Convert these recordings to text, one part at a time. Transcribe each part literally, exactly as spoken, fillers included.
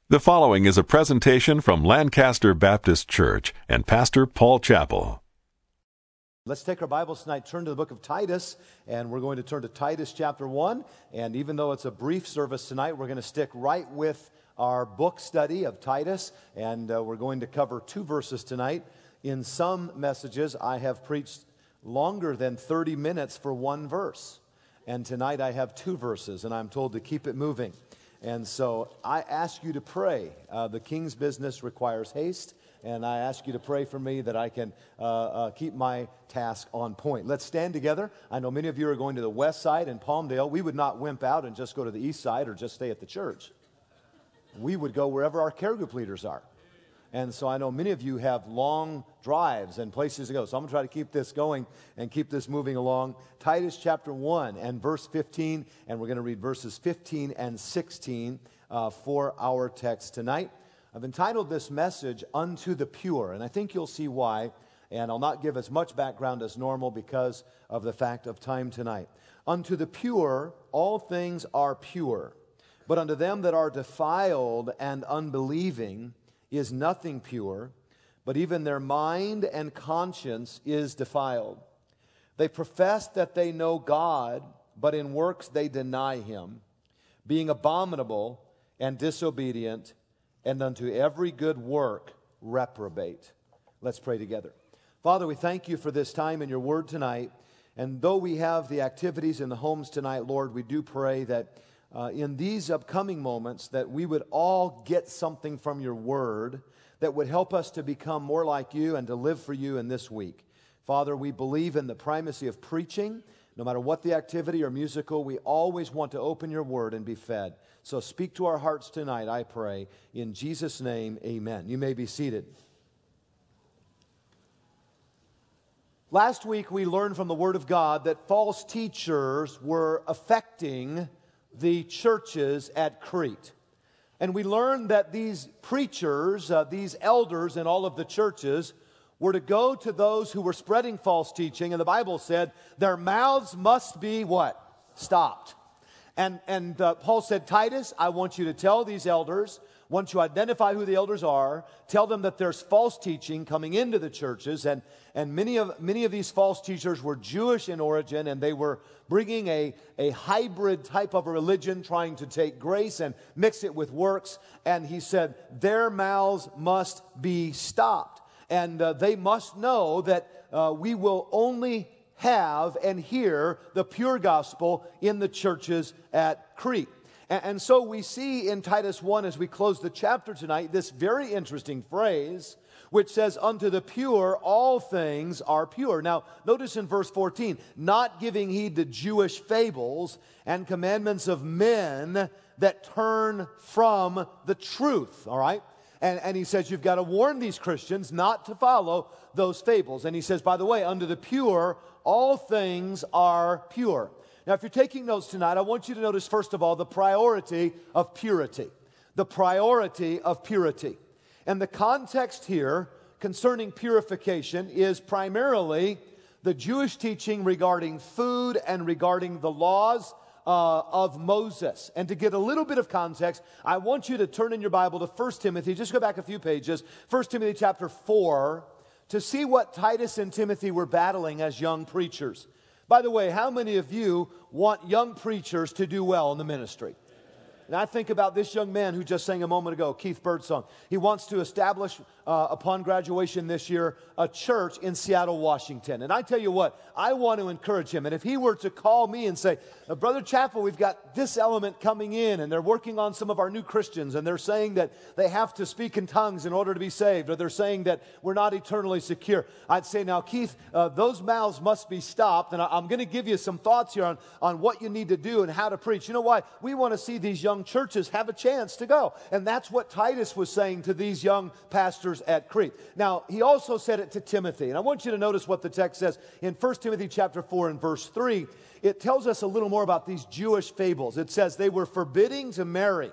The following is a presentation from Lancaster Baptist Church and Pastor Paul Chappell. Let's take our Bibles tonight, turn to the book of Titus, and we're going to turn to Titus chapter one. And even though it's a brief service tonight, we're going to stick right with our book study of Titus, and uh, we're going to cover two verses tonight. In some messages, I have preached longer than thirty minutes for one verse. And tonight I have two verses, and I'm told to keep it moving. And so I ask you to pray. Uh, the king's business requires haste, and I ask you to pray for me that I can uh, uh, keep my task on point. Let's stand together. I know many of you are going to the west side in Palmdale. We would not wimp out and just go to the east side or just stay at the church. We would go wherever our care group leaders are. And so I know many of you have long drives and places to go. So I'm going to try to keep this going and keep this moving along. Titus chapter one and verse fifteen, and we're going to read verses fifteen and sixteen uh, for our text tonight. I've entitled this message, Unto the Pure, and I think you'll see why. And I'll not give as much background as normal because of the fact of time tonight. Unto the pure, all things are pure, but unto them that are defiled and unbelieving is nothing pure, but even their mind and conscience is defiled. They profess that they know God, but in works they deny Him, being abominable and disobedient, and unto every good work reprobate. Let's pray together. Father, we thank you for this time in your word tonight, and though we have the activities in the homes tonight, Lord, we do pray that Uh, in these upcoming moments that we would all get something from your word that would help us to become more like you and to live for you in this week. Father, we believe in the primacy of preaching. No matter what the activity or musical, we always want to open your word and be fed. So speak to our hearts tonight, I pray. In Jesus' name, amen. You may be seated. Last week we learned from the Word of God that false teachers were affecting the churches at Crete. And we learned that these preachers, uh, these elders in all of the churches, were to go to those who were spreading false teaching, and the Bible said their mouths must be what? Stopped. And, and uh, Paul said, Titus, I want you to tell these elders, once you identify who the elders are, tell them that there's false teaching coming into the churches, and, and many of many of these false teachers were Jewish in origin, and they were bringing a, a hybrid type of a religion, trying to take grace and mix it with works, and he said, their mouths must be stopped, and uh, they must know that uh, we will only have and hear the pure gospel in the churches at Crete. And so we see in Titus one, as we close the chapter tonight, this very interesting phrase, which says, unto the pure, all things are pure. Now, notice in verse fourteen, not giving heed to Jewish fables and commandments of men that turn from the truth, all right? And, and he says, you've got to warn these Christians not to follow those fables. And he says, by the way, unto the pure, all things are pure. Now, if you're taking notes tonight, I want you to notice, first of all, the priority of purity. The priority of purity. And the context here concerning purification is primarily the Jewish teaching regarding food and regarding the laws uh, of Moses. And to get a little bit of context, I want you to turn in your Bible to First Timothy. Just go back a few pages. First Timothy chapter four, to see what Titus and Timothy were battling as young preachers. By the way, how many of you want young preachers to do well in the ministry? And I think about this young man who just sang a moment ago, Keith Birdsong. He wants to establish, uh, upon graduation this year, a church in Seattle, Washington. And I tell you what, I want to encourage him. And if he were to call me and say, Brother Chappell, we've got this element coming in, and they're working on some of our new Christians, and they're saying that they have to speak in tongues in order to be saved, or they're saying that we're not eternally secure, I'd say, now, Keith, uh, those mouths must be stopped, and I- I'm going to give you some thoughts here on, on what you need to do and how to preach. You know why? We want to see these young churches have a chance to go. And that's what Titus was saying to these young pastors at Crete. Now, he also said it to Timothy. And I want you to notice what the text says in First Timothy chapter four and verse three. It tells us a little more about these Jewish fables. It says they were forbidding to marry.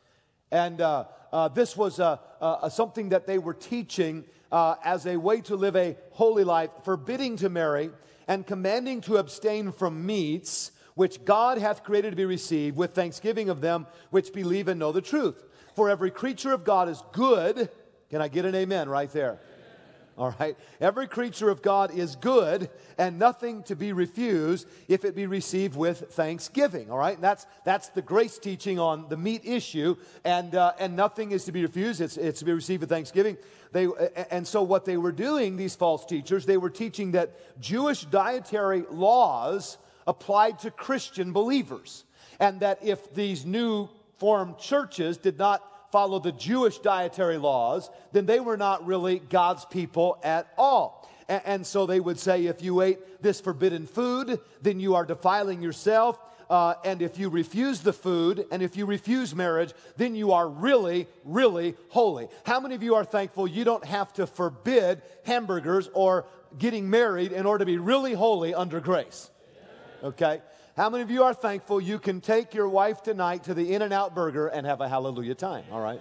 And uh, uh, this was uh, uh, something that they were teaching uh, as a way to live a holy life, forbidding to marry and commanding to abstain from meats which God hath created to be received with thanksgiving of them which believe and know the truth. For every creature of God is good. Can I get an amen right there? All right. Every creature of God is good and nothing to be refused if it be received with thanksgiving. All right. And that's that's the grace teaching on the meat issue, and uh, and nothing is to be refused. It's it's to be received with thanksgiving. They and so what they were doing, these false teachers, they were teaching that Jewish dietary laws applied to Christian believers, and that if these new formed churches did not follow the Jewish dietary laws, then they were not really God's people at all. And, and so they would say, if you ate this forbidden food, then you are defiling yourself. Uh, and if you refuse the food, and if you refuse marriage, then you are really, really holy. How many of you are thankful you don't have to forbid hamburgers or getting married in order to be really holy under grace? Okay? How many of you are thankful you can take your wife tonight to the In-N-Out Burger and have a hallelujah time, all right?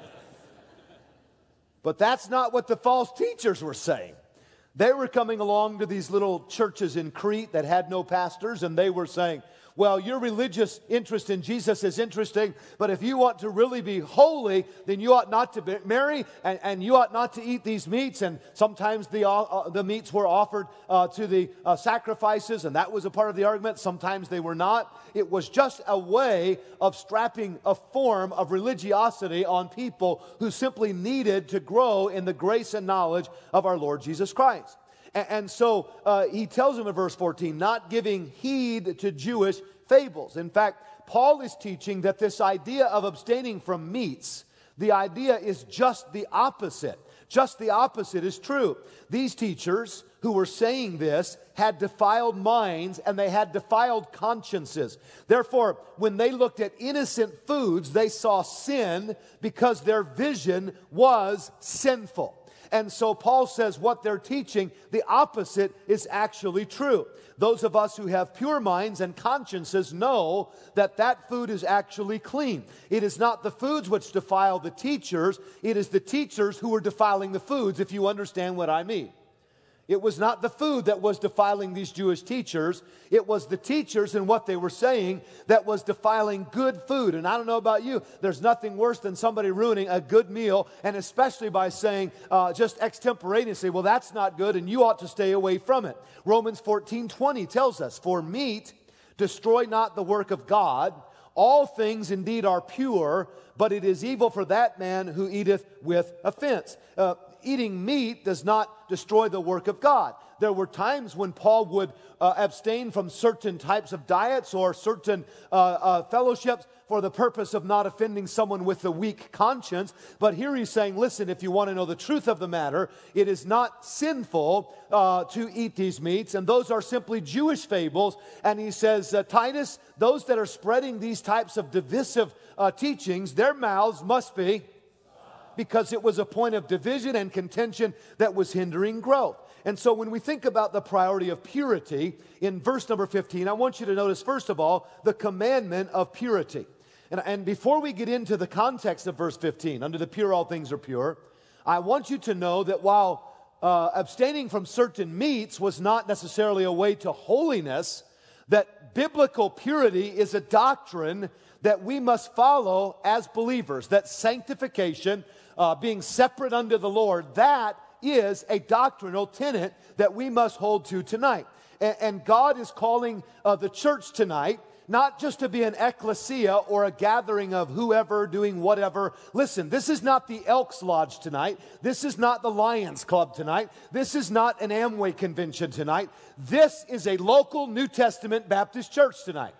But that's not what the false teachers were saying. They were coming along to these little churches in Crete that had no pastors, and they were saying, well, your religious interest in Jesus is interesting, but if you want to really be holy, then you ought not to be, marry, and, and you ought not to eat these meats. And sometimes the, uh, the meats were offered uh, to the uh, sacrifices, and that was a part of the argument. Sometimes they were not. It was just a way of strapping a form of religiosity on people who simply needed to grow in the grace and knowledge of our Lord Jesus Christ. And so uh, he tells them in verse fourteen, not giving heed to Jewish fables. In fact, Paul is teaching that this idea of abstaining from meats, the idea is just the opposite. Just the opposite is true. These teachers who were saying this had defiled minds and they had defiled consciences. Therefore, when they looked at innocent foods, they saw sin because their vision was sinful. And so Paul says what they're teaching, the opposite is actually true. Those of us who have pure minds and consciences know that that food is actually clean. It is not the foods which defile the teachers. It is the teachers who are defiling the foods, if you understand what I mean. It was not the food that was defiling these Jewish teachers. It was the teachers and what they were saying that was defiling good food. And I don't know about you, there's nothing worse than somebody ruining a good meal, and especially by saying uh, just extemporaneously, well, that's not good and you ought to stay away from it. Romans fourteen twenty tells us, for meat destroy not the work of God. All things indeed are pure, but it is evil for that man who eateth with offense. Uh, eating meat does not destroy the work of God. There were times when Paul would uh, abstain from certain types of diets or certain uh, uh, fellowships for the purpose of not offending someone with a weak conscience. But here he's saying, listen, if you want to know the truth of the matter, it is not sinful uh, to eat these meats, and those are simply Jewish fables. And he says, uh, Titus, those that are spreading these types of divisive uh, teachings, their mouths must be, because it was a point of division and contention that was hindering growth. And so when we think about the priority of purity, in verse number fifteen, I want you to notice, first of all, the commandment of purity. And, and before we get into the context of verse fifteen, under the pure all things are pure, I want you to know that while uh, abstaining from certain meats was not necessarily a way to holiness, that biblical purity is a doctrine that we must follow as believers, that sanctification, uh, being separate unto the Lord, that is a doctrinal tenet that we must hold to tonight. And, and God is calling uh, the church tonight not just to be an ecclesia or a gathering of whoever doing whatever. Listen, this is not the Elks Lodge tonight. This is not the Lions Club tonight. This is not an Amway convention tonight. This is a local New Testament Baptist church tonight.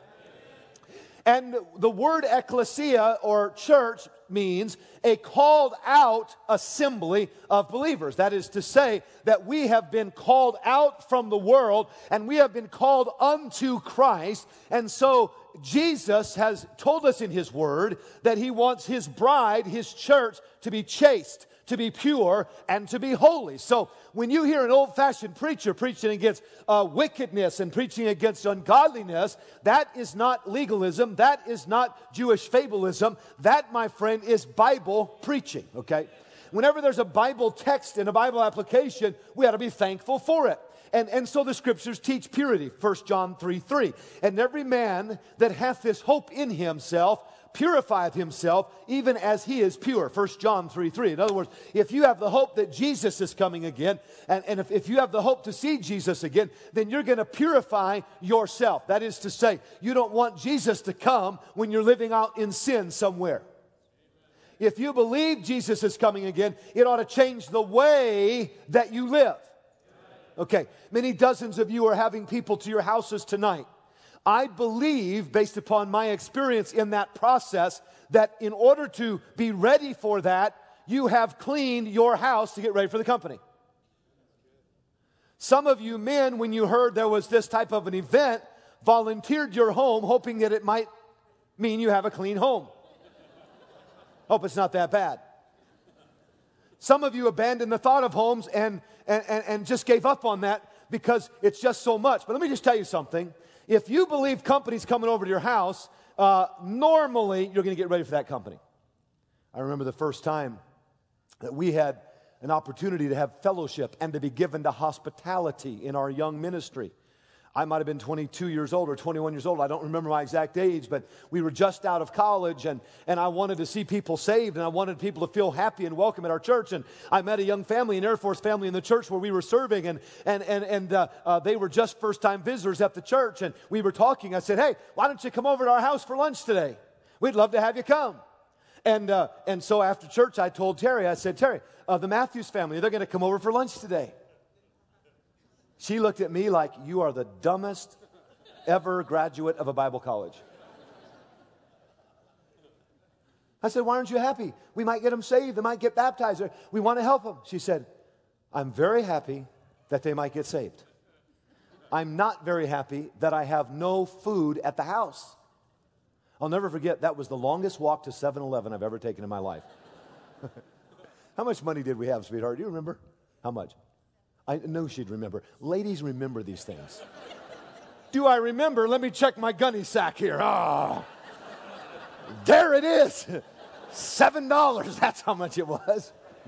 And the word ecclesia or church means a called out assembly of believers. That is to say that we have been called out from the world and we have been called unto Christ. And so Jesus has told us in His Word that He wants His bride, His church, to be chaste, to be pure, and to be holy. So when you hear an old-fashioned preacher preaching against uh, wickedness and preaching against ungodliness, that is not legalism. That is not Jewish fableism. That, my friend, is Bible preaching, okay? Whenever there's a Bible text and a Bible application, we ought to be thankful for it. And, and so the Scriptures teach purity, First John three three. And every man that hath this hope in himself purifieth himself even as he is pure. First John three three. In other words, if you have the hope that Jesus is coming again, and, and if, if you have the hope to see Jesus again, then you're going to purify yourself. That is to say, you don't want Jesus to come when you're living out in sin somewhere. If you believe Jesus is coming again, it ought to change the way that you live. Okay, many dozens of you are having people to your houses tonight. I believe, based upon my experience in that process, that in order to be ready for that, you have cleaned your house to get ready for the company. Some of you men, when you heard there was this type of an event, volunteered your home hoping that it might mean you have a clean home. Hope it's not that bad. Some of you abandoned the thought of homes and, and, and, and just gave up on that because it's just so much. But let me just tell you something. If you believe company's coming over to your house, uh, normally you're going to get ready for that company. I remember the first time that we had an opportunity to have fellowship and to be given to hospitality in our young ministry. I might have been twenty-two years old or twenty-one years old. I don't remember my exact age, but we were just out of college, and, and I wanted to see people saved, and I wanted people to feel happy and welcome at our church. And I met a young family, an Air Force family in the church where we were serving, and, and, and, and uh, uh, they were just first-time visitors at the church, and we were talking. I said, hey, why don't you come over to our house for lunch today? We'd love to have you come. And, uh, and so after church, I told Terry, I said, Terry, uh, the Matthews family, they're going to come over for lunch today. She looked at me like, you are the dumbest ever graduate of a Bible college. I said, why aren't you happy? We might get them saved. They might get baptized. We want to help them. She said, I'm very happy that they might get saved. I'm not very happy that I have no food at the house. I'll never forget, that was the longest walk to seven eleven I've ever taken in my life. How much money did we have, sweetheart? Do you remember? How much? I know she'd remember. Ladies remember these things. Do I remember? Let me check my gunny sack here. Ah, there it is. Seven dollars. That's how much it was.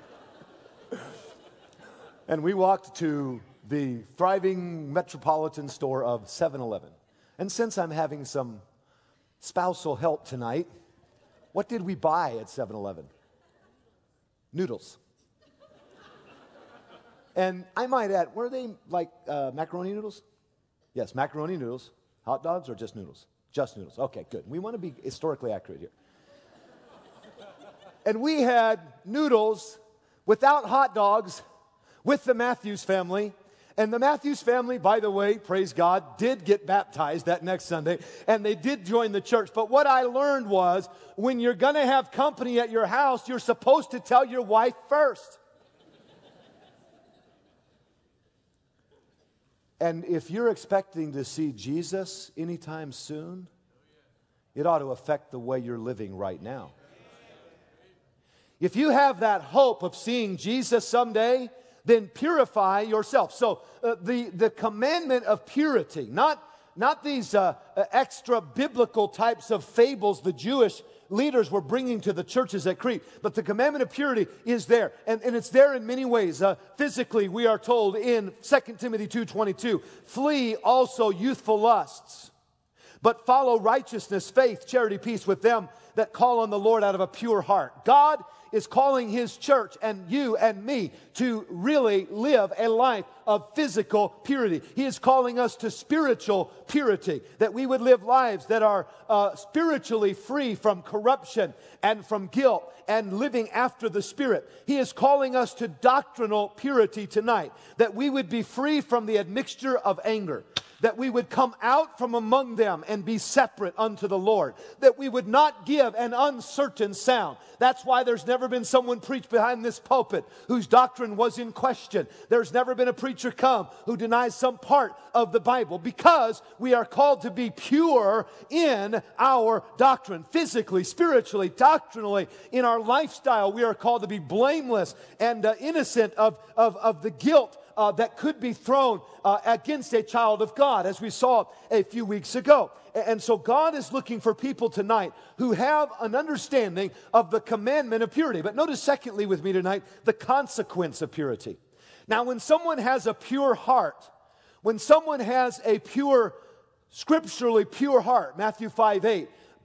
And we walked to the thriving metropolitan store of seven eleven. And since I'm having some spousal help tonight, what did we buy at seven eleven? Noodles. And I might add, were they like uh, macaroni noodles? Yes, macaroni noodles. Hot dogs or just noodles? Just noodles. Okay, good. We want to be historically accurate here. And we had noodles without hot dogs with the Matthews family. And the Matthews family, by the way, praise God, did get baptized that next Sunday. And they did join the church. But what I learned was, when you're going to have company at your house, you're supposed to tell your wife first. And if you're expecting to see Jesus anytime soon, it ought to affect the way you're living right now. If you have that hope of seeing Jesus someday, then purify yourself. So uh, the, the commandment of purity, not, not these uh, uh, extra biblical types of fables the Jewish leaders were bringing to the churches at Crete. But the commandment of purity is there. And, and it's there in many ways. Uh, physically, we are told in Second Timothy two twenty-two, flee also youthful lusts, but follow righteousness, faith, charity, peace with them that call on the Lord out of a pure heart. God is calling His church and you and me to really live a life of physical purity. He is calling us to spiritual purity, that we would live lives that are uh, spiritually free from corruption and from guilt and living after the Spirit. He is calling us to doctrinal purity tonight, that we would be free from the admixture of anger, that we would come out from among them and be separate unto the Lord, that we would not give an uncertain sound. That's why there's never been someone preach behind this pulpit whose doctrine was in question. There's never been a preacher come who denies some part of the Bible, because we are called to be pure in our doctrine, physically, spiritually, doctrinally, in our lifestyle. We are called to be blameless and uh, innocent of, of, of the guilt Uh, that could be thrown uh, against a child of God, as we saw a few weeks ago. And so God is looking for people tonight who have an understanding of the commandment of purity. But notice secondly with me tonight, the consequence of purity. Now, when someone has a pure heart, when someone has a pure, scripturally pure heart, Matthew five eight,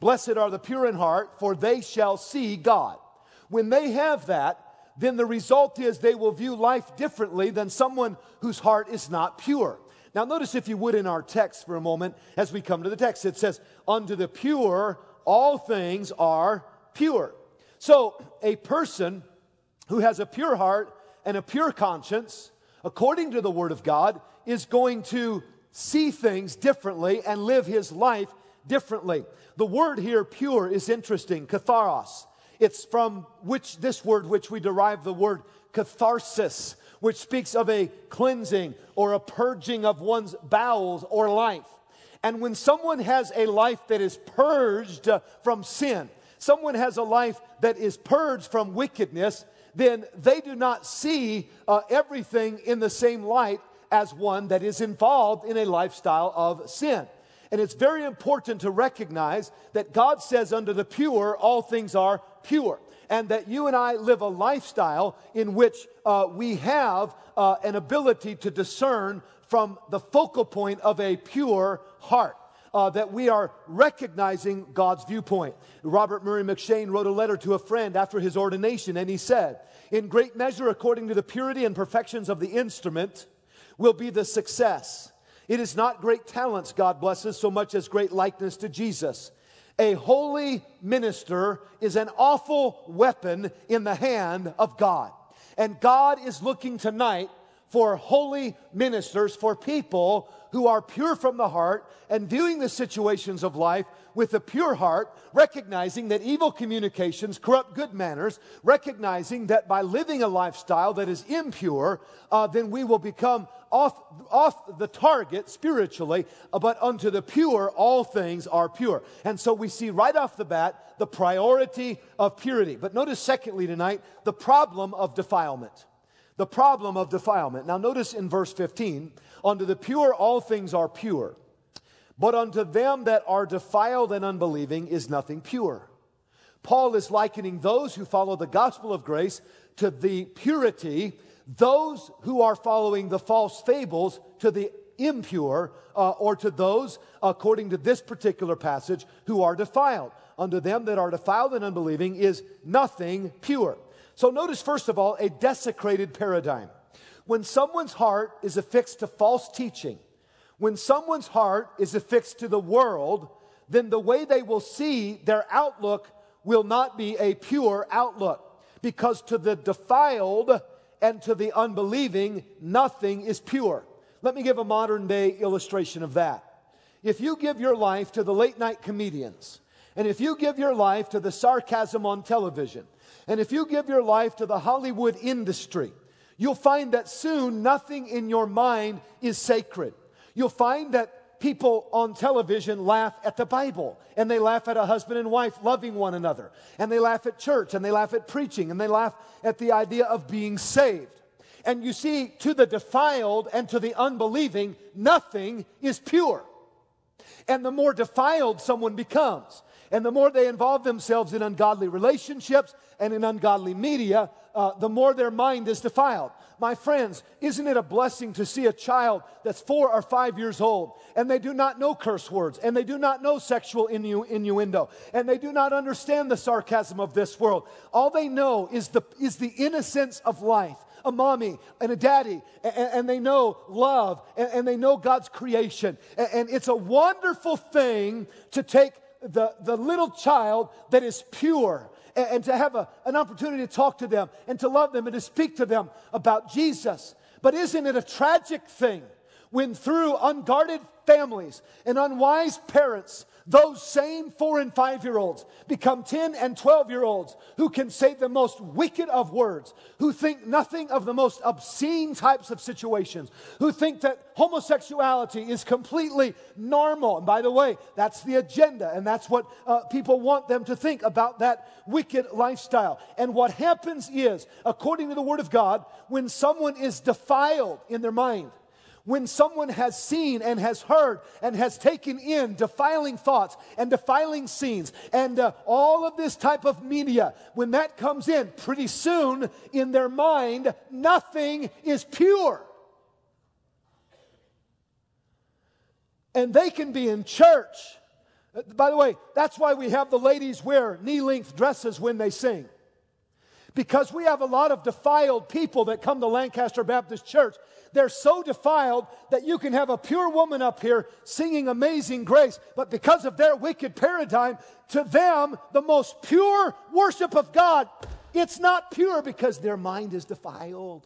Blessed are the pure in heart, for they shall see God. When they have that, then the result is they will view life differently than someone whose heart is not pure. Now notice, if you would, in our text for a moment, as we come to the text, it says, unto the pure all things are pure. So a person who has a pure heart and a pure conscience, according to the Word of God, is going to see things differently and live his life differently. The word here, pure, is interesting, katharos. It's from which this word which we derive the word catharsis, which speaks of a cleansing or a purging of one's bowels or life. And when someone has a life that is purged uh, from sin, someone has a life that is purged from wickedness, then they do not see uh, everything in the same light as one that is involved in a lifestyle of sin. And it's very important to recognize that God says unto the pure, all things are pure. And that you and I live a lifestyle in which uh, we have uh, an ability to discern from the focal point of a pure heart. Uh, that we are recognizing God's viewpoint. Robert Murray McShane wrote a letter to a friend after his ordination, and he said, in great measure, according to the purity and perfections of the instrument, will be the success. It is not great talents, God blesses, so much as great likeness to Jesus. A holy minister is an awful weapon in the hand of God. And God is looking tonight for holy ministers, for people who are pure from the heart and viewing the situations of life with a pure heart, recognizing that evil communications corrupt good manners, recognizing that by living a lifestyle that is impure, uh, then we will become off, off the target spiritually, but unto the pure all things are pure. And so we see right off the bat the priority of purity. But notice secondly tonight, the problem of defilement. The problem of defilement. Now notice in verse fifteen, unto the pure all things are pure, but unto them that are defiled and unbelieving is nothing pure. Paul is likening those who follow the gospel of grace to the purity, those who are following the false fables to the impure, uh, or to those, according to this particular passage, who are defiled. Unto them that are defiled and unbelieving is nothing pure. So notice, first of all, a desecrated paradigm. When someone's heart is affixed to false teaching, when someone's heart is affixed to the world, then the way they will see their outlook will not be a pure outlook. Because to the defiled and to the unbelieving, nothing is pure. Let me give a modern day illustration of that. If you give your life to the late night comedians, and if you give your life to the sarcasm on television, and if you give your life to the Hollywood industry, you'll find that soon nothing in your mind is sacred. You'll find that people on television laugh at the Bible, and they laugh at a husband and wife loving one another, and they laugh at church, and they laugh at preaching, and they laugh at the idea of being saved. And you see, to the defiled and to the unbelieving, nothing is pure. And the more defiled someone becomes, and the more they involve themselves in ungodly relationships and in ungodly media, uh, the more their mind is defiled. My friends, isn't it a blessing to see a child that's four or five years old, and they do not know curse words, and they do not know sexual innu- innuendo, and they do not understand the sarcasm of this world. All they know is the, is the innocence of life. A mommy and a daddy, and, and they know love, and, and they know God's creation. And, and it's a wonderful thing to take the, the little child that is pure and, and to have a, an opportunity to talk to them and to love them and to speak to them about Jesus. But isn't it a tragic thing when through unguarded families and unwise parents, those same four and five-year-olds become ten and twelve-year-olds who can say the most wicked of words, who think nothing of the most obscene types of situations, who think that homosexuality is completely normal. And by the way, that's the agenda, and that's what uh, people want them to think about that wicked lifestyle. And what happens is, according to the Word of God, when someone is defiled in their mind, when someone has seen and has heard and has taken in defiling thoughts and defiling scenes and uh, all of this type of media, when that comes in, pretty soon in their mind, nothing is pure. And they can be in church Uh, By the way, that's why we have the ladies wear knee-length dresses when they sing. Because we have a lot of defiled people that come to Lancaster Baptist Church. They're so defiled that you can have a pure woman up here singing Amazing Grace, but because of their wicked paradigm, to them, the most pure worship of God, it's not pure because their mind is defiled.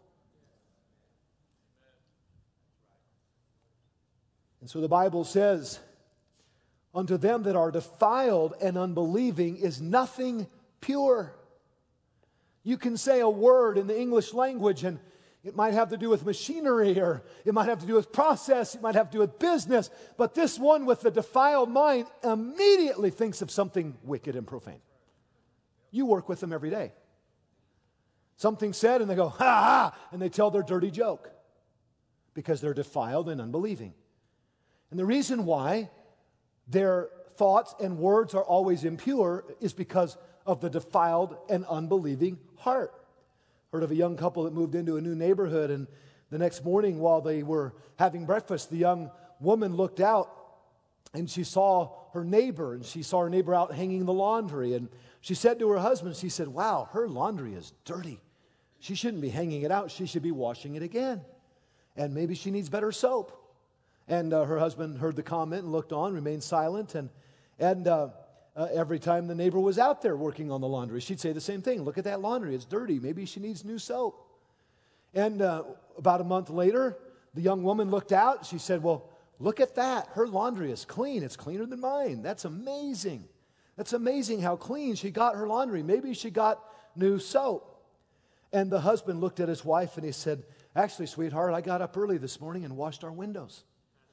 And so the Bible says, unto them that are defiled and unbelieving is nothing pure. You can say a word in the English language and it might have to do with machinery, or it might have to do with process, it might have to do with business, but this one with the defiled mind immediately thinks of something wicked and profane. You work with them every day. Something said and they go, ha ha, and they tell their dirty joke because they're defiled and unbelieving. And the reason why their thoughts and words are always impure is because of the defiled and unbelieving heart. Heard of a young couple that moved into a new neighborhood, and the next morning while they were having breakfast, the young woman looked out and she saw her neighbor, and she saw her neighbor out hanging the laundry, and she said to her husband, she said, wow, her laundry is dirty. She shouldn't be hanging it out. She should be washing it again. And maybe she needs better soap. And uh, her husband heard the comment and looked on, remained silent, and and uh, Uh, every time the neighbor was out there working on the laundry, she'd say the same thing. Look at that laundry. It's dirty. Maybe she needs new soap. And uh, about a month later, the young woman looked out. She said, well, look at that. Her laundry is clean. It's cleaner than mine. That's amazing. That's amazing how clean she got her laundry. Maybe she got new soap. And the husband looked at his wife and he said, actually, sweetheart, I got up early this morning and washed our windows.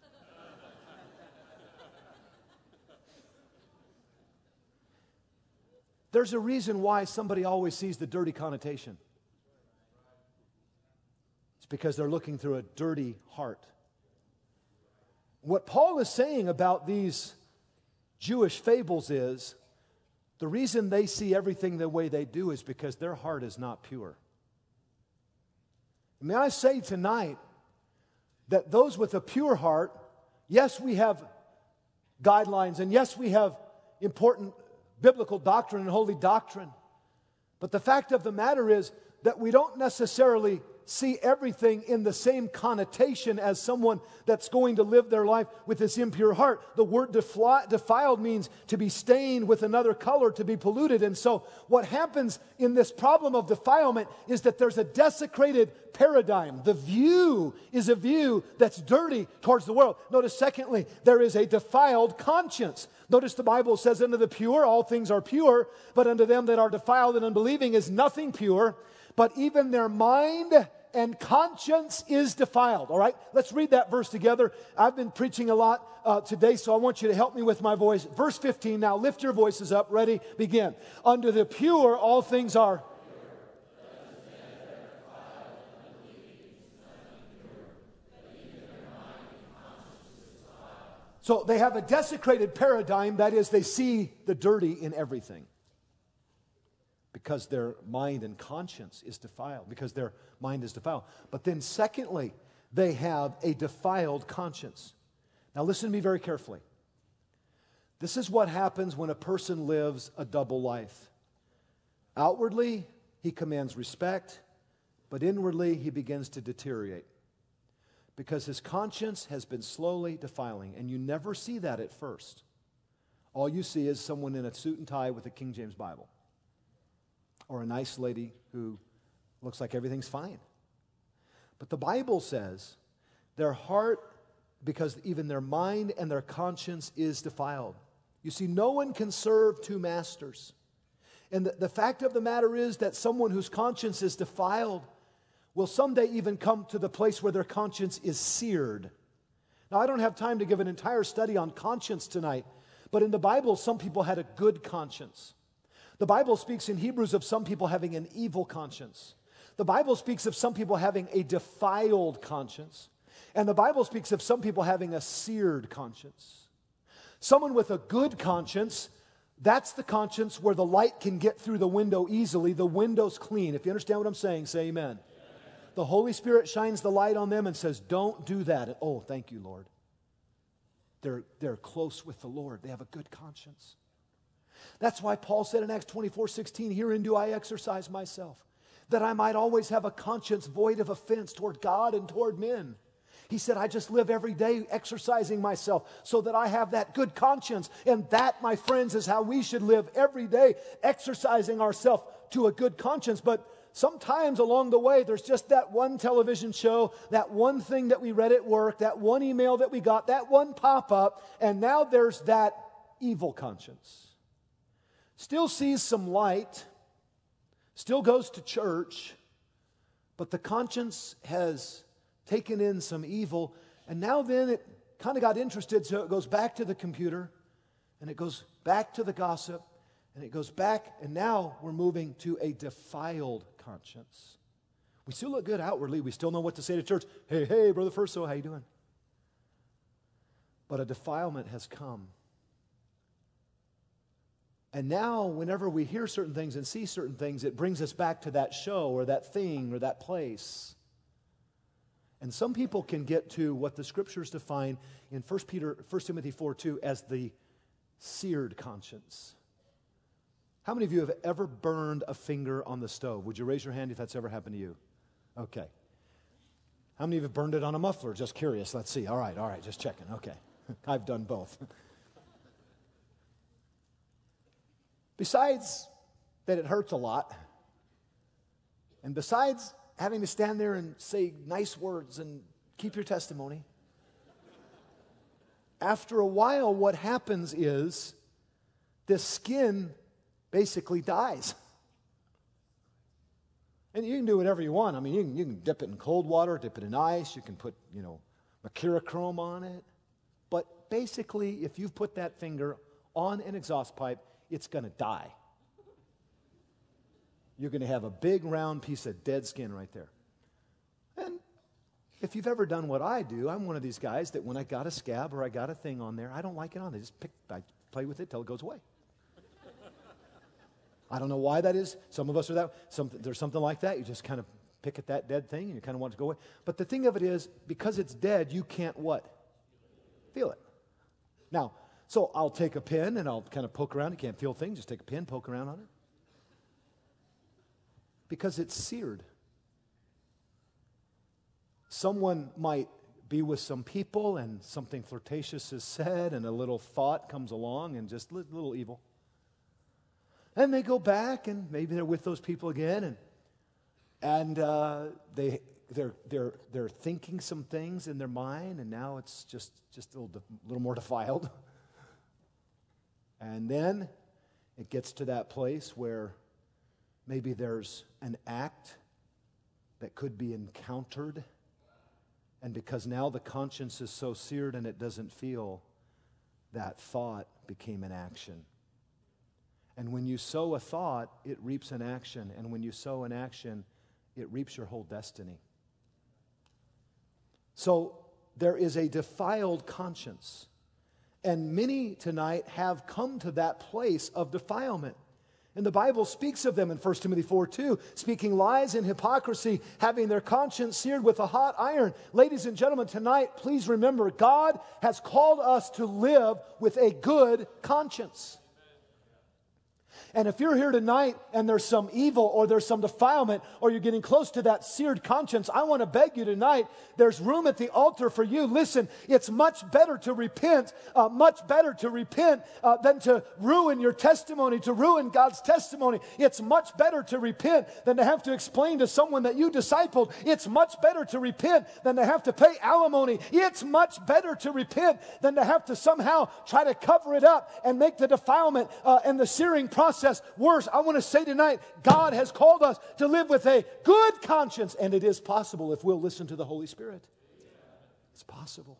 There's a reason why somebody always sees the dirty connotation. It's because they're looking through a dirty heart. What Paul is saying about these Jewish fables is the reason they see everything the way they do is because their heart is not pure. May I say tonight that those with a pure heart, yes, we have guidelines, and yes, we have important biblical doctrine and holy doctrine. But the fact of the matter is that we don't necessarily see everything in the same connotation as someone that's going to live their life with this impure heart. The word defli- defiled means to be stained with another color, to be polluted. And so what happens in this problem of defilement is that there's a desecrated paradigm. The view is a view that's dirty towards the world. Notice, secondly, there is a defiled conscience. Notice the Bible says, unto the pure all things are pure, but unto them that are defiled and unbelieving is nothing pure, but even their mind and conscience is defiled. All right, let's read that verse together. I've been preaching a lot uh, today, so I want you to help me with my voice. Verse fifteen, now lift your voices up. Ready? Begin. Unto the pure all things are So they have a desecrated paradigm, that is, they see the dirty in everything because their mind and conscience is defiled, because their mind is defiled. But then secondly, they have a defiled conscience. Now listen to me very carefully. This is what happens when a person lives a double life. Outwardly, he commands respect, but inwardly, he begins to deteriorate. Because his conscience has been slowly defiling, and you never see that at first. All you see is someone in a suit and tie with a King James Bible, or a nice lady who looks like everything's fine. But the Bible says their heart, because even their mind and their conscience is defiled. You see, no one can serve two masters. And the, the fact of the matter is that someone whose conscience is defiled will someday even come to the place where their conscience is seared. Now, I don't have time to give an entire study on conscience tonight, but in the Bible, some people had a good conscience. The Bible speaks in Hebrews of some people having an evil conscience. The Bible speaks of some people having a defiled conscience. And the Bible speaks of some people having a seared conscience. Someone with a good conscience, that's the conscience where the light can get through the window easily. The window's clean. If you understand what I'm saying, say amen. The Holy Spirit shines the light on them and says, don't do that. Oh, thank you, Lord. They're, they're close with the Lord. They have a good conscience. That's why Paul said in Acts twenty-four sixteen, herein do I exercise myself, that I might always have a conscience void of offense toward God and toward men. He said, I just live every day exercising myself so that I have that good conscience. And that, my friends, is how we should live every day, exercising ourselves to a good conscience. But sometimes along the way, there's just that one television show, that one thing that we read at work, that one email that we got, that one pop-up, and now there's that evil conscience. Still sees some light, still goes to church, but the conscience has taken in some evil, and now then it kind of got interested, so it goes back to the computer, and it goes back to the gossip, and it goes back, and now we're moving to a defiled conscience. We still look good outwardly. We still know what to say to church. Hey, hey, Brother Furso, how you doing? But a defilement has come. And now, whenever we hear certain things and see certain things, it brings us back to that show or that thing or that place. And some people can get to what the Scriptures define in First Peter, First Timothy four two as the seared conscience. How many of you have ever burned a finger on the stove? Would you raise your hand if that's ever happened to you? Okay. How many of you have burned it on a muffler? Just curious. Let's see. All right, all right, just checking. Okay. I've done both. Besides that it hurts a lot, and besides having to stand there and say nice words and keep your testimony, after a while what happens is this skin basically dies. And you can do whatever you want. I mean, you can, you can dip it in cold water, dip it in ice, you can put, you know, mercurochrome on it. But basically, if you've put that finger on an exhaust pipe, it's going to die. You're going to have a big round piece of dead skin right there. And if you've ever done what I do, I'm one of these guys that when I got a scab or I got a thing on there, I don't like it on. I just pick, I play with it till it goes away. I don't know why that is. Some of us are that. Some, there's something like that. You just kind of pick at that dead thing and you kind of want it to go away. But the thing of it is, because it's dead, you can't what? Feel it. Now, so I'll take a pin and I'll kind of poke around. You can't feel things. Just take a pin, poke around on it. Because it's seared. Someone might be with some people and something flirtatious is said and a little thought comes along and just a little evil. And they go back and maybe they're with those people again and and uh, they they're they're they're thinking some things in their mind and now it's just just a little, a little more defiled. And then it gets to that place where maybe there's an act that could be encountered. And because now the conscience is so seared and it doesn't feel, that thought became an action. And when you sow a thought, it reaps an action. And when you sow an action, it reaps your whole destiny. So there is a defiled conscience. And many tonight have come to that place of defilement. And the Bible speaks of them in First Timothy four two, speaking lies and hypocrisy, having their conscience seared with a hot iron. Ladies and gentlemen, tonight, please remember, God has called us to live with a good conscience. And if you're here tonight and there's some evil or there's some defilement or you're getting close to that seared conscience, I want to beg you tonight, there's room at the altar for you. Listen, it's much better to repent, uh, much better to repent uh, than to ruin your testimony, to ruin God's testimony. It's much better to repent than to have to explain to someone that you discipled. It's much better to repent than to have to pay alimony. It's much better to repent than to have to somehow try to cover it up and make the defilement uh, and the searing process worse. I want to say tonight, God has called us to live with a good conscience, and it is possible if we'll listen to the Holy Spirit. It's possible.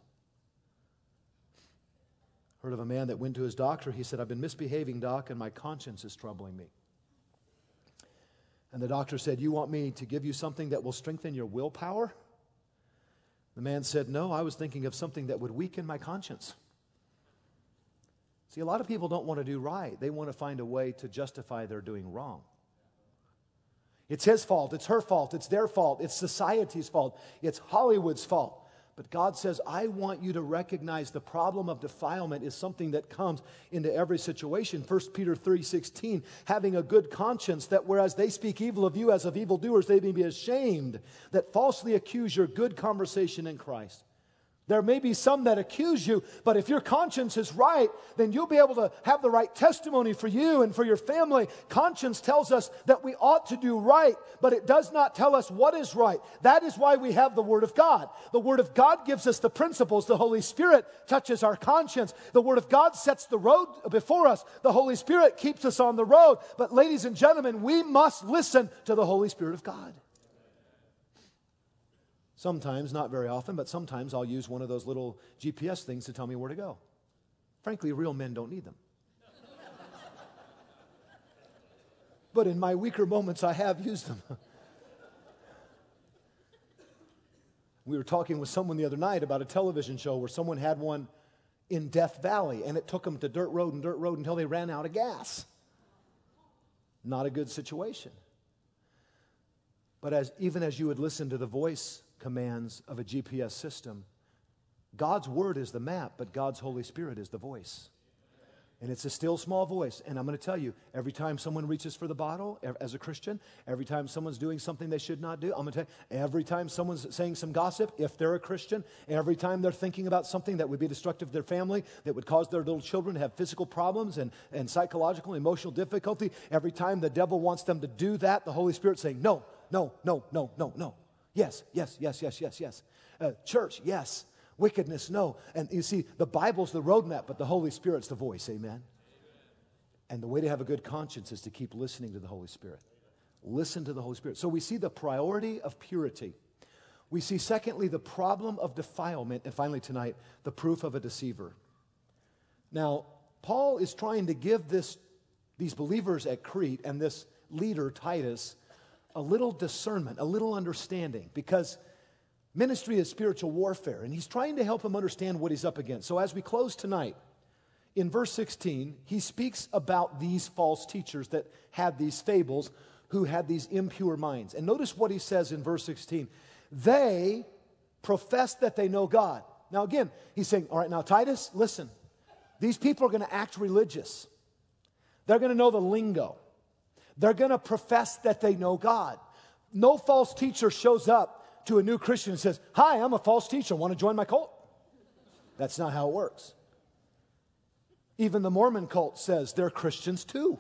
Heard of a man that went to his doctor. He said, I've been misbehaving, doc, and my conscience is troubling me. And the doctor said, you want me to give you something that will strengthen your willpower? The man said, no, I was thinking of something that would weaken my conscience. See, a lot of people don't want to do right. They want to find a way to justify their doing wrong. It's his fault. It's her fault. It's their fault. It's society's fault. It's Hollywood's fault. But God says, I want you to recognize the problem of defilement is something that comes into every situation. First Peter three sixteen, having a good conscience, that whereas they speak evil of you as of evildoers, they may be ashamed that falsely accuse your good conversation in Christ. There may be some that accuse you, but if your conscience is right, then you'll be able to have the right testimony for you and for your family. Conscience tells us that we ought to do right, but it does not tell us what is right. That is why we have the Word of God. The Word of God gives us the principles. The Holy Spirit touches our conscience. The Word of God sets the road before us. The Holy Spirit keeps us on the road. But ladies and gentlemen, we must listen to the Holy Spirit of God. Sometimes, not very often, but sometimes I'll use one of those little G P S things to tell me where to go. Frankly, real men don't need them. But in my weaker moments, I have used them. We were talking with someone the other night about a television show where someone had one in Death Valley, and it took them to dirt road and dirt road until they ran out of gas. Not a good situation. But as even as you would listen to the voice commands of a G P S system, God's Word is the map, but God's Holy Spirit is the voice. And it's a still small voice. And I'm going to tell you, every time someone reaches for the bottle, as a Christian, every time someone's doing something they should not do, I'm going to tell you, every time someone's saying some gossip, if they're a Christian, every time they're thinking about something that would be destructive to their family, that would cause their little children to have physical problems and, and psychological, emotional difficulty, every time the devil wants them to do that, the Holy Spirit's saying, no, no, no, no, no, no. Yes, yes, yes, yes, yes, yes. Uh, church, yes. Wickedness, no. And you see, the Bible's the roadmap, but the Holy Spirit's the voice, amen? Amen? And the way to have a good conscience is to keep listening to the Holy Spirit. Listen to the Holy Spirit. So we see the priority of purity. We see, secondly, the problem of defilement. And finally tonight, the proof of a deceiver. Now, Paul is trying to give this, these believers at Crete and this leader, Titus, a little discernment, a little understanding, because ministry is spiritual warfare, and he's trying to help him understand what he's up against. So as we close tonight, in verse sixteen, he speaks about these false teachers that had these fables, who had these impure minds. And notice what he says in verse sixteen. They profess that they know God. Now again, he's saying, all right, now Titus, listen. These people are going to act religious. They're going to know the lingo. They're going to profess that they know God. No false teacher shows up to a new Christian and says, hi, I'm a false teacher, want to join my cult? That's not how it works. Even the Mormon cult says they're Christians too.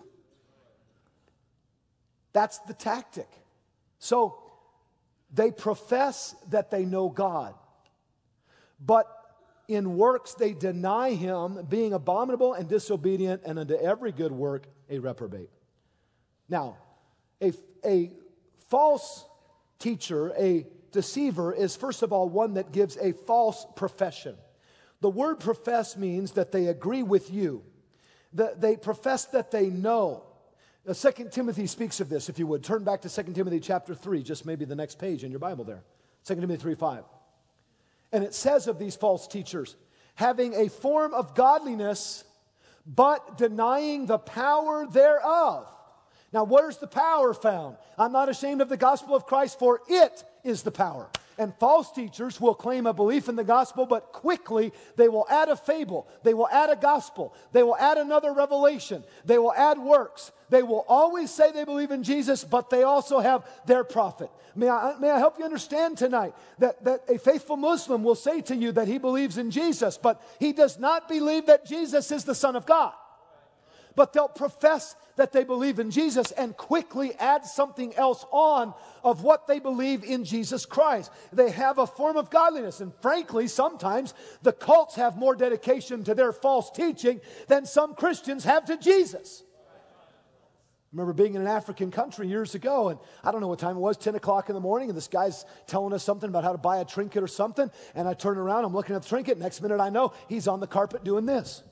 That's the tactic. So they profess that they know God, but in works they deny Him, being abominable and disobedient, and unto every good work a reprobate. Now, a, a false teacher, a deceiver, is first of all one that gives a false profession. The word profess means that they agree with you. That they profess that they know. Now, Second Timothy speaks of this, if you would. Turn back to Second Timothy chapter three, just maybe the next page in your Bible there. Second Timothy three five. And it says of these false teachers, having a form of godliness, but denying the power thereof. Now, where's the power found? I'm not ashamed of the gospel of Christ, for it is the power. And false teachers will claim a belief in the gospel, but quickly they will add a fable. They will add a gospel. They will add another revelation. They will add works. They will always say they believe in Jesus, but they also have their prophet. May I, may I help you understand tonight that, that a faithful Muslim will say to you that he believes in Jesus, but he does not believe that Jesus is the Son of God. But they'll profess that they believe in Jesus and quickly add something else on of what they believe in Jesus Christ. They have a form of godliness. And frankly, sometimes the cults have more dedication to their false teaching than some Christians have to Jesus. I remember being in an African country years ago, and I don't know what time it was, ten o'clock in the morning, and this guy's telling us something about how to buy a trinket or something, and I turn around, I'm looking at the trinket, next minute I know he's on the carpet doing this.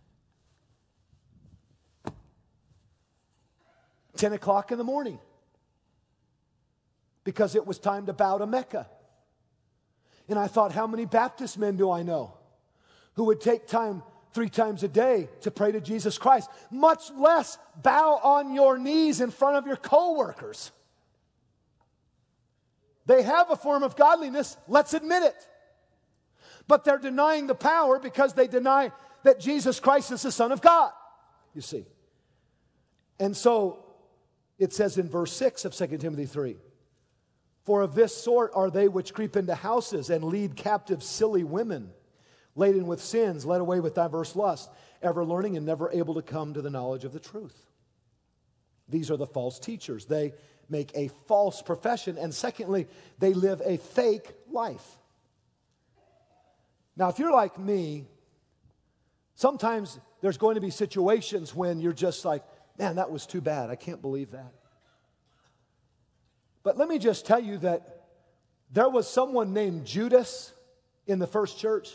ten o'clock in the morning, because it was time to bow to Mecca. And I thought, how many Baptist men do I know who would take time three times a day to pray to Jesus Christ, much less bow on your knees in front of your coworkers? They have a form of godliness, let's admit it. But they're denying the power because they deny that Jesus Christ is the Son of God, you see. And so it says in verse six of Second Timothy three, for of this sort are they which creep into houses and lead captive silly women, laden with sins, led away with diverse lusts, ever learning and never able to come to the knowledge of the truth. These are the false teachers. They make a false profession. And secondly, they live a fake life. Now, if you're like me, sometimes there's going to be situations when you're just like, man, that was too bad. I can't believe that. But let me just tell you that there was someone named Judas in the first church.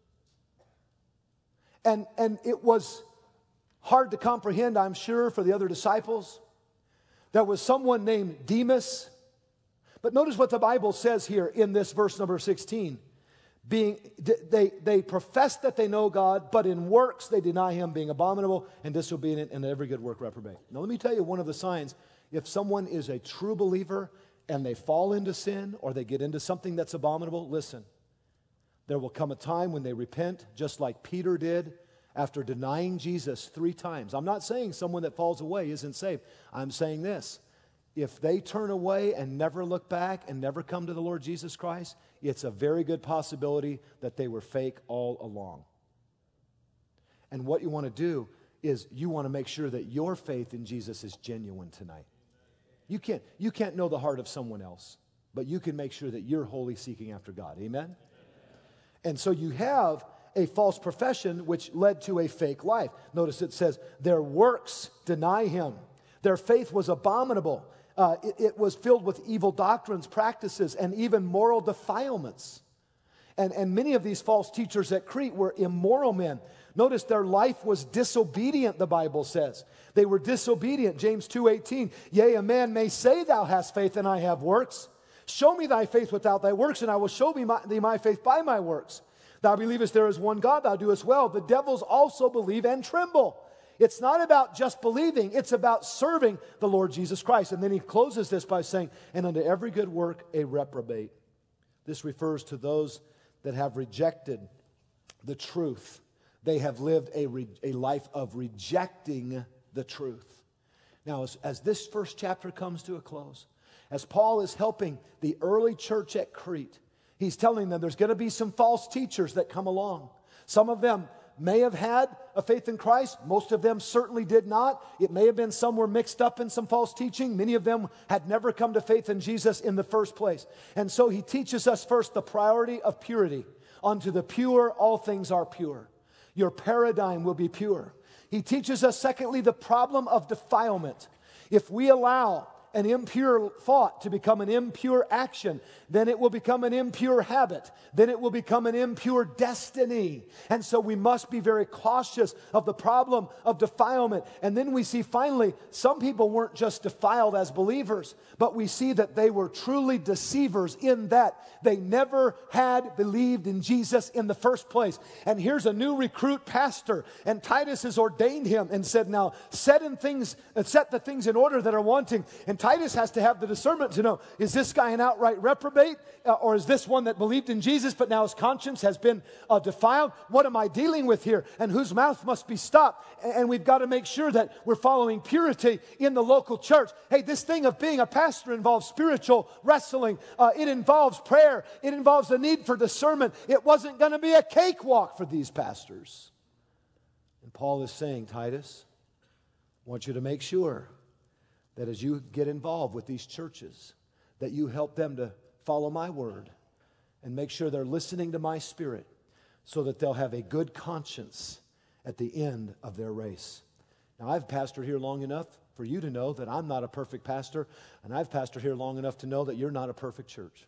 And, and it was hard to comprehend, I'm sure, for the other disciples. There was someone named Demas. But notice what the Bible says here in this verse number sixteen. Being, they, they profess that they know God, but in works they deny Him, being abominable and disobedient, and every good work reprobate. Now let me tell you one of the signs. If someone is a true believer and they fall into sin or they get into something that's abominable, listen, there will come a time when they repent, just like Peter did after denying Jesus three times. I'm not saying someone that falls away isn't saved. I'm saying this. If they turn away and never look back and never come to the Lord Jesus Christ, it's a very good possibility that they were fake all along. And what you want to do is you want to make sure that your faith in Jesus is genuine tonight. You can't, you can't know the heart of someone else, but you can make sure that you're wholly seeking after God. Amen? And so you have a false profession which led to a fake life. Notice it says, their works deny Him. Their faith was abominable. Uh, it, it was filled with evil doctrines, practices, and even moral defilements. And, and many of these false teachers at Crete were immoral men. Notice their life was disobedient, the Bible says. They were disobedient. James two eighteen, yea, a man may say thou hast faith and I have works. Show me thy faith without thy works, and I will show thee my, thee my faith by my works. Thou believest there is one God, thou doest well. The devils also believe and tremble. It's not about just believing, it's about serving the Lord Jesus Christ. And then he closes this by saying, and unto every good work a reprobate. This refers to those that have rejected the truth. They have lived a, re- a life of rejecting the truth. Now, as, as this first chapter comes to a close, as Paul is helping the early church at Crete, he's telling them there's going to be some false teachers that come along. Some of them may have had a faith in Christ. Most of them certainly did not. It may have been some were mixed up in some false teaching. Many of them had never come to faith in Jesus in the first place. And so he teaches us first the priority of purity. Unto the pure, all things are pure. Your paradigm will be pure. He teaches us, secondly, the problem of defilement. If we allow an impure thought to become an impure action, then it will become an impure habit. Then it will become an impure destiny. And so we must be very cautious of the problem of defilement. And then we see finally, some people weren't just defiled as believers, but we see that they were truly deceivers in that they never had believed in Jesus in the first place. And here's a new recruit pastor, and Titus has ordained him and said, now set in things, set the things in order that are wanting. And Titus has to have the discernment to know, is this guy an outright reprobate? Uh, or is this one that believed in Jesus, but now his conscience has been uh, defiled? What am I dealing with here? And whose mouth must be stopped? And, and we've got to make sure that we're following purity in the local church. Hey, this thing of being a pastor involves spiritual wrestling. Uh, it involves prayer. It involves the need for discernment. It wasn't going to be a cakewalk for these pastors. And Paul is saying, Titus, I want you to make sure that as you get involved with these churches, that you help them to follow my word and make sure they're listening to my spirit so that they'll have a good conscience at the end of their race. Now, I've pastored here long enough for you to know that I'm not a perfect pastor, and I've pastored here long enough to know that you're not a perfect church.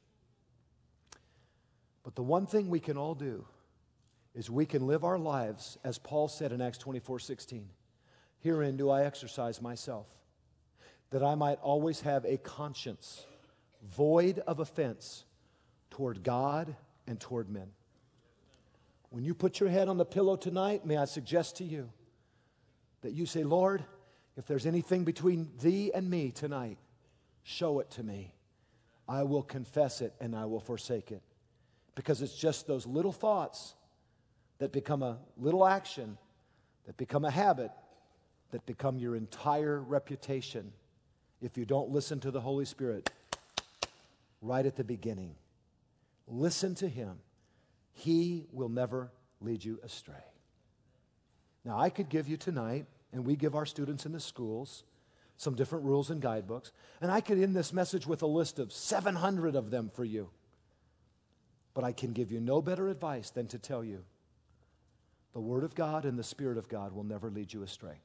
But the one thing we can all do is we can live our lives, as Paul said in Acts twenty-four sixteen, herein do I exercise myself, that I might always have a conscience void of offense toward God and toward men. When you put your head on the pillow tonight, may I suggest to you that you say, Lord, if there's anything between thee and me tonight, show it to me. I will confess it and I will forsake it. Because it's just those little thoughts that become a little action, that become a habit, that become your entire reputation if you don't listen to the Holy Spirit right at the beginning. Listen to Him. He will never lead you astray. Now, I could give you tonight, and we give our students in the schools, some different rules and guidebooks, and I could end this message with a list of seven hundred of them for you. But I can give you no better advice than to tell you the Word of God and the Spirit of God will never lead you astray.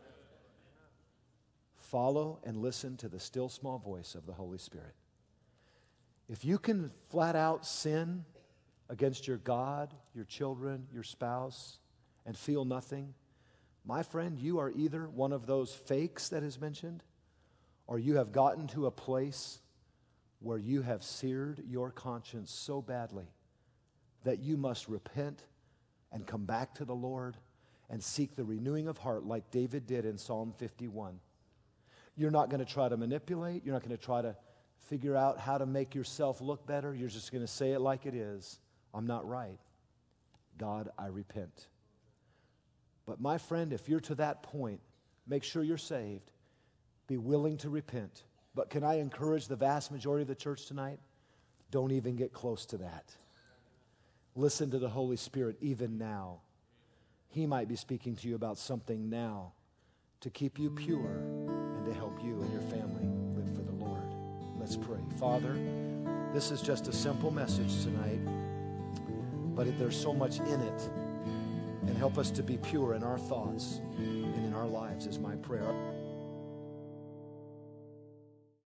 Follow and listen to the still small voice of the Holy Spirit. If you can flat out sin against your God, your children, your spouse, and feel nothing, my friend, you are either one of those fakes that is mentioned, or you have gotten to a place where you have seared your conscience so badly that you must repent and come back to the Lord and seek the renewing of heart like David did in Psalm fifty-one. You're not going to try to manipulate. You're not going to try to figure out how to make yourself look better. You're just going to say it like it is. I'm not right. God, I repent. But my friend, if you're to that point, make sure you're saved. Be willing to repent. But can I encourage the vast majority of the church tonight? Don't even get close to that. Listen to the Holy Spirit even now. He might be speaking to you about something now to keep you pure and to help you and your family live for the Lord. Let's pray. Father, this is just a simple message tonight, but there's so much in it. And help us to be pure in our thoughts and in our lives is my prayer.